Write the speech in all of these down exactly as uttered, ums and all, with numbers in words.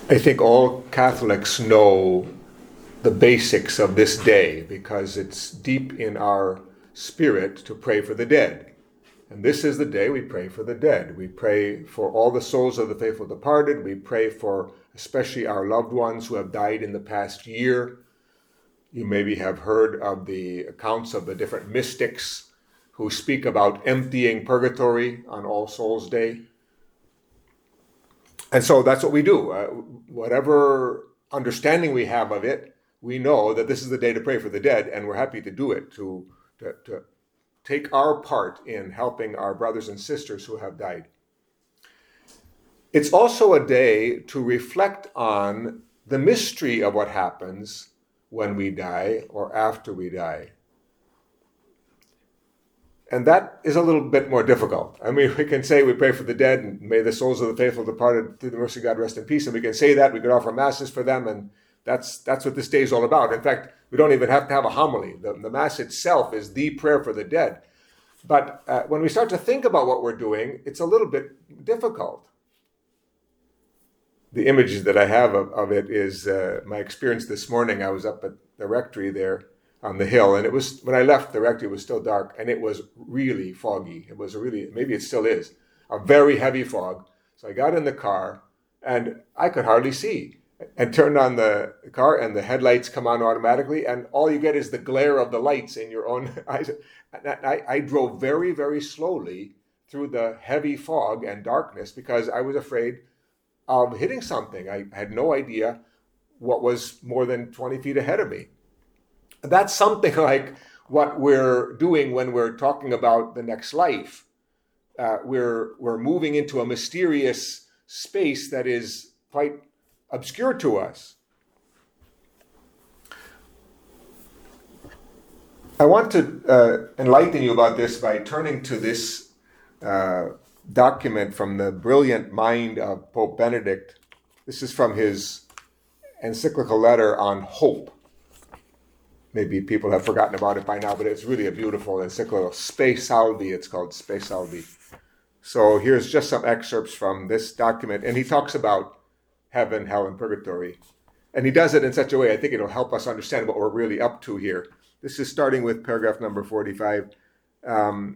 I think all Catholics know the basics of this day because it's deep in our spirit to pray for the dead. And this is the day we pray for the dead. We pray for all the souls of the faithful departed. We pray for especially our loved ones who have died in the past year. You maybe have heard of the accounts of the different mystics who speak about emptying purgatory on All Souls Day. And so that's what we do. Uh, whatever understanding we have of it, we know that this is the day to pray for the dead, and we're happy to do it, to, to, to take our part in helping our brothers and sisters who have died. It's also a day to reflect on the mystery of what happens when we die or after we die. And that is a little bit more difficult. I mean, we can say we pray for the dead and may the souls of the faithful departed through the mercy of God rest in peace. And we can say that, we can offer masses for them, and that's that's what this day is all about. In fact, we don't even have to have a homily. The, the mass itself is the prayer for the dead. But uh, when we start to think about what we're doing, it's a little bit difficult. The images that I have of, of it is uh, my experience this morning. I was up at the rectory there on the hill, and it was, when I left the rectory, it was still dark, and it was really foggy. It was a really, maybe it still is, a very heavy fog. So I got in the car, and I could hardly see, and turned on the car, and the headlights come on automatically, and all you get is the glare of the lights in your own eyes. I, I drove very, very slowly through the heavy fog and darkness because I was afraid of hitting something. I had no idea what was more than twenty feet ahead of me. That's something like what we're doing when we're talking about the next life. Uh, we're we're moving into a mysterious space that is quite obscure to us. I want to uh, enlighten you about this by turning to this uh, document from the brilliant mind of Pope Benedict. This is from his encyclical letter on hope. Maybe people have forgotten about it by now, but it's really a beautiful encyclical. Spe Salvi, it's called Spe Salvi. So here's just some excerpts from this document, and he talks about heaven, hell, and purgatory. And he does it in such a way, I think it'll help us understand what we're really up to here. This is starting with paragraph number forty-five. Um,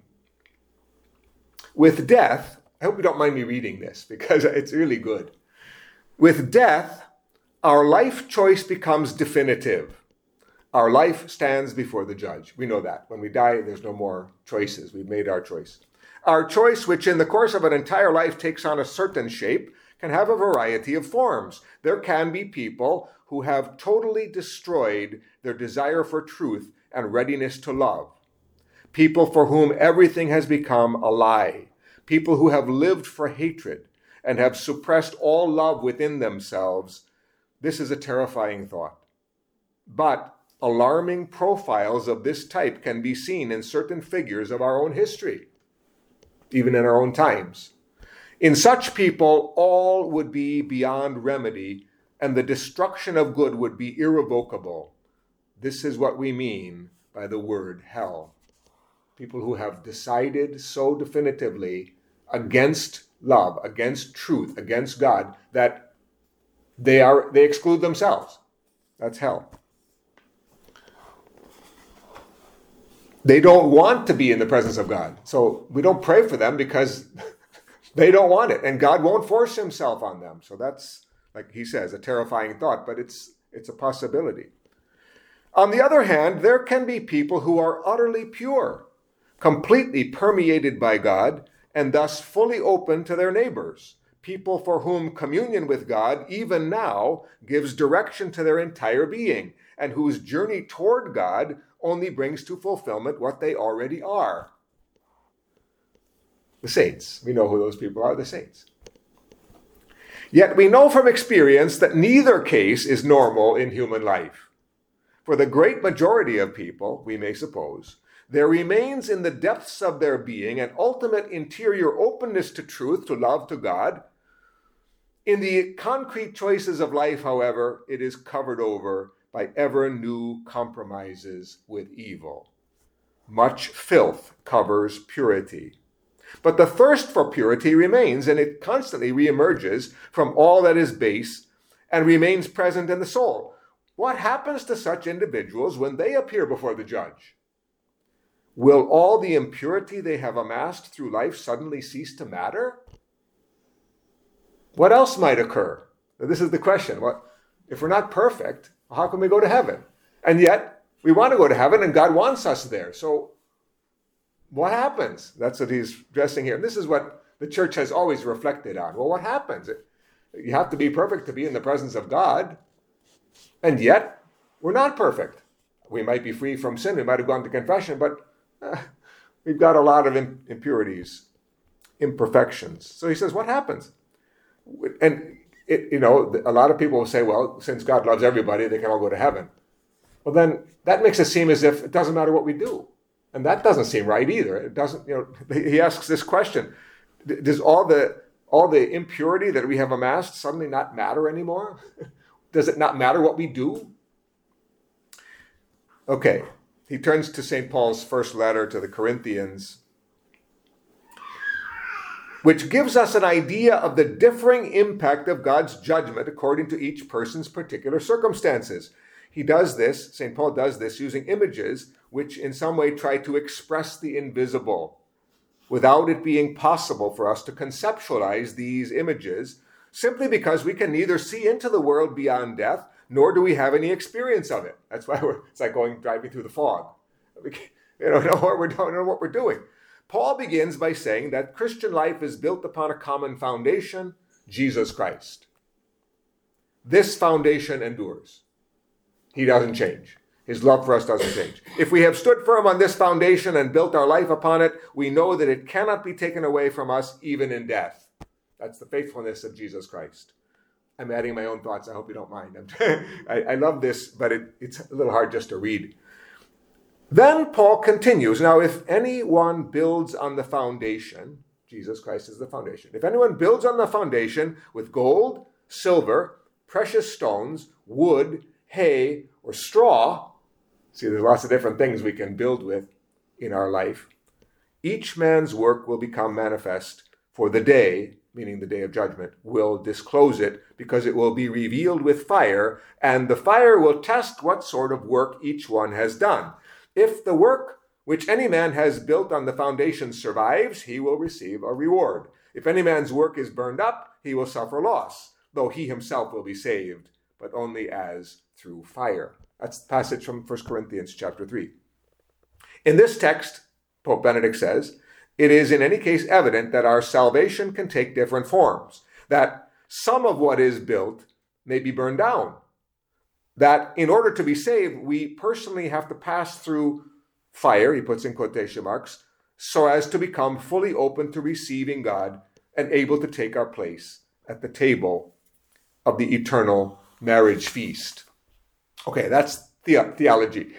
with death, I hope you don't mind me reading this because it's really good. With death, our life choice becomes definitive. Our life stands before the judge. We know that. When we die, there's no more choices. We've made our choice. Our choice, which in the course of an entire life takes on a certain shape, can have a variety of forms. There can be people who have totally destroyed their desire for truth and readiness to love. People for whom everything has become a lie. People who have lived for hatred and have suppressed all love within themselves. This is a terrifying thought. But alarming profiles of this type can be seen in certain figures of our own history, even in our own times. In such people, all would be beyond remedy, and the destruction of good would be irrevocable. This is what we mean by the word hell. People who have decided so definitively against love, against truth, against God, that they are they exclude themselves. That's hell. They don't want to be in the presence of God. So we don't pray for them because they don't want it, and God won't force himself on them. So that's, like he says, a terrifying thought, but it's it's a possibility. On the other hand, there can be people who are utterly pure, completely permeated by God, and thus fully open to their neighbors. People for whom communion with God, even now, gives direction to their entire being, and whose journey toward God only brings to fulfillment what they already are. The saints. We know who those people are, the saints. Yet we know from experience that neither case is normal in human life. For the great majority of people, we may suppose, there remains in the depths of their being an ultimate interior openness to truth, to love, to God. In the concrete choices of life, however, it is covered over by ever new compromises with evil. Much filth covers purity. But the thirst for purity remains, and it constantly reemerges from all that is base and remains present in the soul. What happens to such individuals when they appear before the judge? Will all the impurity they have amassed through life suddenly cease to matter? What else might occur? This is the question. What, if we're not perfect, how can we go to heaven? And yet, we want to go to heaven, and God wants us there. So, what happens? That's what he's addressing here. And this is what the church has always reflected on. Well, what happens? You have to be perfect to be in the presence of God. And yet, we're not perfect. We might be free from sin. We might have gone to confession, but uh, we've got a lot of impurities, imperfections. So he says, what happens? And, it, you know, a lot of people will say, well, since God loves everybody, they can all go to heaven. Well, then that makes it seem as if it doesn't matter what we do. And that doesn't seem right either. It doesn't, you know, he asks this question, does all the all the impurity that we have amassed suddenly not matter anymore? Does it not matter what we do? Okay, he turns to Saint Paul's first letter to the Corinthians, which gives us an idea of the differing impact of God's judgment according to each person's particular circumstances. He does this, Saint Paul does this, using images which in some way try to express the invisible, without it being possible for us to conceptualize these images, simply because we can neither see into the world beyond death, nor do we have any experience of it. That's why we're, it's like going driving through the fog. We can, you know, know what we're don't know what we're doing. Paul begins by saying that Christian life is built upon a common foundation, Jesus Christ. This foundation endures. He doesn't change. His love for us doesn't change. If we have stood firm on this foundation and built our life upon it, we know that it cannot be taken away from us even in death. That's the faithfulness of Jesus Christ. I'm adding my own thoughts. I hope you don't mind. I, I love this, but it, it's a little hard just to read. Then Paul continues. Now, if anyone builds on the foundation, Jesus Christ is the foundation. If anyone builds on the foundation with gold, silver, precious stones, wood, hay, or straw, see, there's lots of different things we can build with in our life. Each man's work will become manifest, for the day, meaning the day of judgment, will disclose it, because it will be revealed with fire, and the fire will test what sort of work each one has done. If the work which any man has built on the foundation survives, he will receive a reward. If any man's work is burned up, he will suffer loss, though he himself will be saved, but only as through fire. That's the passage from First Corinthians chapter three. In this text, Pope Benedict says, it is in any case evident that our salvation can take different forms, that some of what is built may be burned down, that in order to be saved, we personally have to pass through fire, he puts in quotation marks, so as to become fully open to receiving God and able to take our place at the table of the eternal marriage feast. Okay, that's the- theology.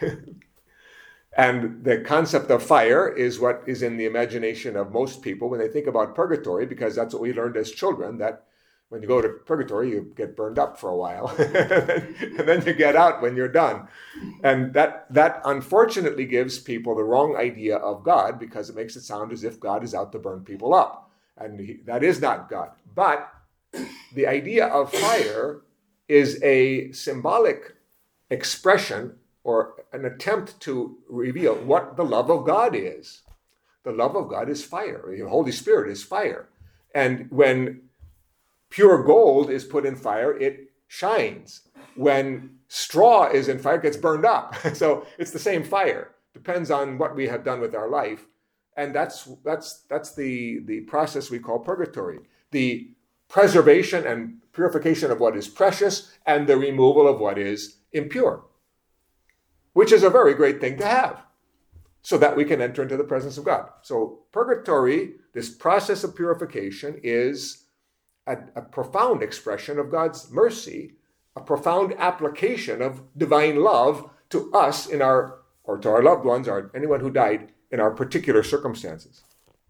And the concept of fire is what is in the imagination of most people when they think about purgatory, because that's what we learned as children, that when you go to purgatory, you get burned up for a while, and then you get out when you're done. And that, that unfortunately gives people the wrong idea of God, because it makes it sound as if God is out to burn people up. And he, that is not God. But the idea of fire is a symbolic expression or an attempt to reveal what the love of God is. The love of God is fire. The Holy Spirit is fire. And when pure gold is put in fire, it shines. When straw is in fire, it gets burned up. So it's the same fire. Depends on what we have done with our life. And that's that's that's the, the process we call purgatory. The preservation and purification of what is precious and the removal of what is impure, which is a very great thing to have, so that we can enter into the presence of God. So purgatory, this process of purification, is a, a profound expression of God's mercy, a profound application of divine love to us in our, or to our loved ones, or anyone who died in our particular circumstances.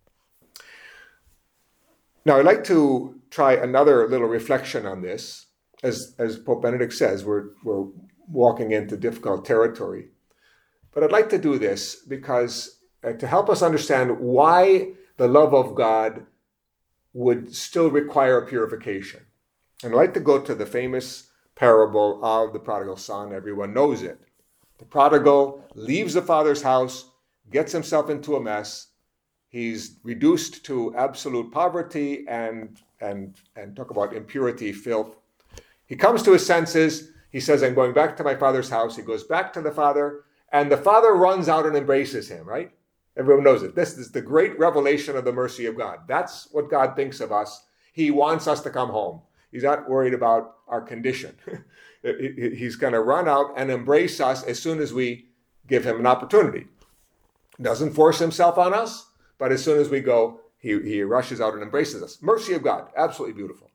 Now, I'd like to try another little reflection on this. As, as Pope Benedict says, we're, we're walking into difficult territory. But I'd like to do this because uh, to help us understand why the love of God would still require purification. And I'd like to go to the famous parable of the prodigal son. Everyone knows it. The prodigal leaves the father's house, gets himself into a mess. He's reduced to absolute poverty and, and, and talk about impurity, filth. He comes to his senses. He says, I'm going back to my father's house. He goes back to the father, and the father runs out and embraces him, right? Everyone knows it. This is the great revelation of the mercy of God. That's what God thinks of us. He wants us to come home. He's not worried about our condition. He's going to run out and embrace us as soon as we give him an opportunity. Doesn't force himself on us, but as soon as we go, he, he rushes out and embraces us. Mercy of God, absolutely beautiful.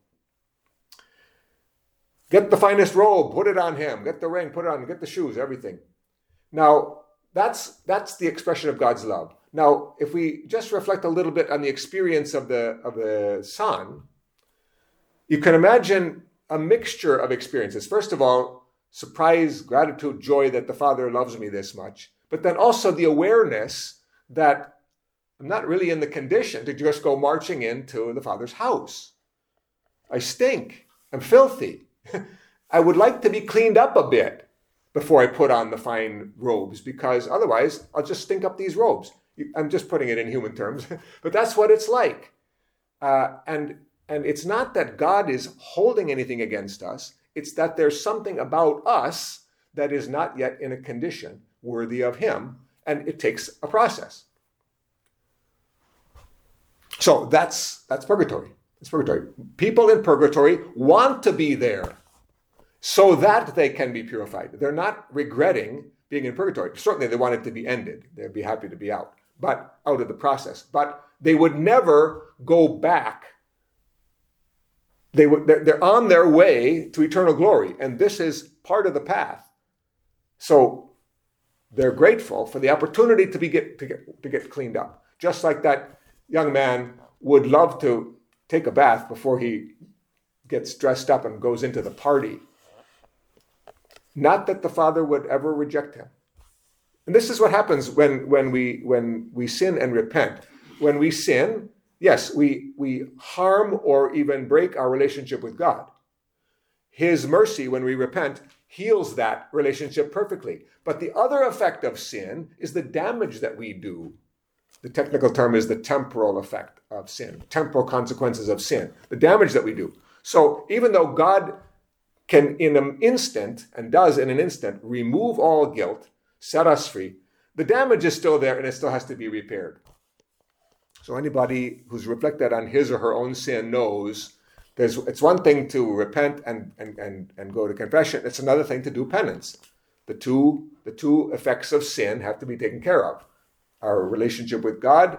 Get the finest robe, put it on him. Get the ring, put it on him. Get the shoes, everything. Now, that's, that's the expression of God's love. Now, if we just reflect a little bit on the experience of the, of the son, you can imagine a mixture of experiences. First of all, surprise, gratitude, joy that the father loves me this much. But then also the awareness that I'm not really in the condition to just go marching into the father's house. I stink. I'm filthy. I would like to be cleaned up a bit before I put on the fine robes, because otherwise I'll just stink up these robes. I'm just putting it in human terms, but that's what it's like. Uh, and and it's not that God is holding anything against us. It's that there's something about us that is not yet in a condition worthy of him, and it takes a process. So that's that's purgatory. It's purgatory. People in purgatory want to be there so that they can be purified. They're not regretting being in purgatory. Certainly they want it to be ended. They'd be happy to be out, but out of the process. But they would never go back. They would, they're on their way to eternal glory, and this is part of the path. So they're grateful for the opportunity to be get to get to get cleaned up. Just like that young man would love to take a bath before he gets dressed up and goes into the party. Not that the father would ever reject him. And this is what happens when, when we when we sin and repent. When we sin, yes, we, we harm or even break our relationship with God. His mercy, when we repent, heals that relationship perfectly. But the other effect of sin is the damage that we do. The technical term is the temporal effect of sin, temporal consequences of sin, the damage that we do. So even though God can in an instant, and does in an instant, remove all guilt, set us free, the damage is still there and it still has to be repaired. So anybody who's reflected on his or her own sin knows there's it's one thing to repent and, and, and, and go to confession. It's another thing to do penance. The two, the two effects of sin have to be taken care of. Our relationship with God,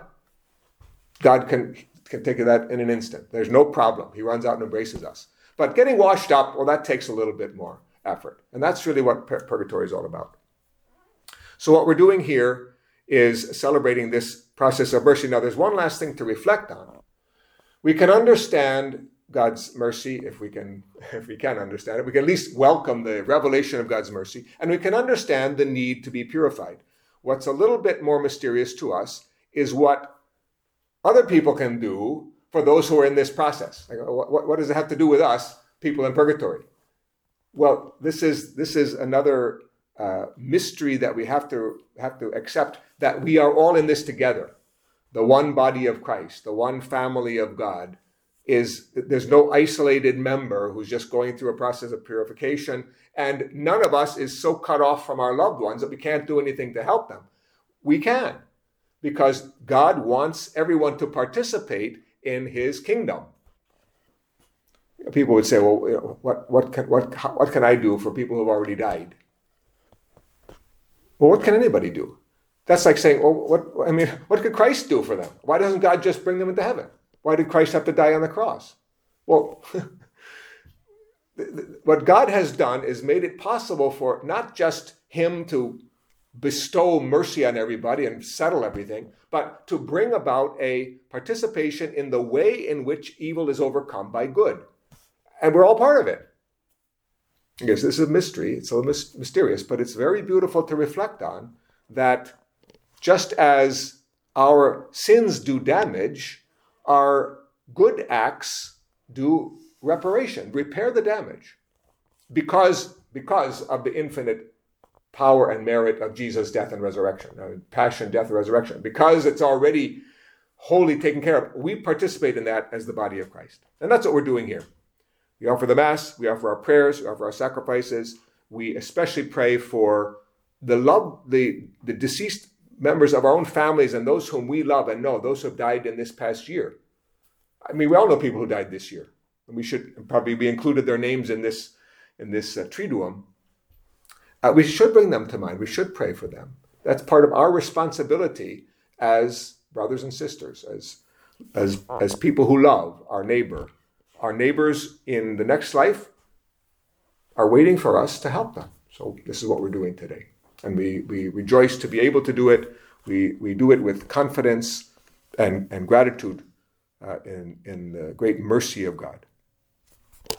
God can, can take that in an instant. There's no problem. He runs out and embraces us. But getting washed up, well, that takes a little bit more effort. And that's really what pur- purgatory is all about. So what we're doing here is celebrating this process of mercy. Now, there's one last thing to reflect on. We can understand God's mercy, if we can, if we can understand it. We can at least welcome the revelation of God's mercy, and we can understand the need to be purified. What's a little bit more mysterious to us is what other people can do for those who are in this process. Like, what, what does it have to do with us, people in purgatory? Well, this is this is another uh, mystery that we have to have to accept, that we are all in this together. The one body of Christ, the one family of God, is there's no isolated member who's just going through a process of purification, and none of us is so cut off from our loved ones that we can't do anything to help them. We can, because God wants everyone to participate in his kingdom. People would say, well, you know, what, what, can, what, how, what can I do for people who've already died? Well, what can anybody do? That's like saying, well, what, I mean, what could Christ do for them? Why doesn't God just bring them into heaven? Why did Christ have to die on the cross? Well, what God has done is made it possible for not just him to bestow mercy on everybody and settle everything, but to bring about a participation in the way in which evil is overcome by good. And we're all part of it. Yes, this is a mystery. It's a little mysterious, but it's very beautiful to reflect on, that just as our sins do damage, our good acts do reparation, repair the damage. because, because of the infinite power and merit of Jesus' death and resurrection, uh, passion, death, and resurrection. Because it's already wholly taken care of, we participate in that as the body of Christ. And that's what we're doing here. We offer the Mass, we offer our prayers, we offer our sacrifices. We especially pray for the love, the, the deceased members of our own families and those whom we love and know, those who have died in this past year. I mean, we all know people who died this year. And we should probably be included their names in this, in this uh, Triduum. Uh, we should bring them to mind. We should pray for them. That's part of our responsibility as brothers and sisters, as, as, as people who love our neighbor. Our neighbors in the next life are waiting for us to help them. So this is what we're doing today. And we, we rejoice to be able to do it. We, we do it with confidence and, and gratitude uh, in, in the great mercy of God.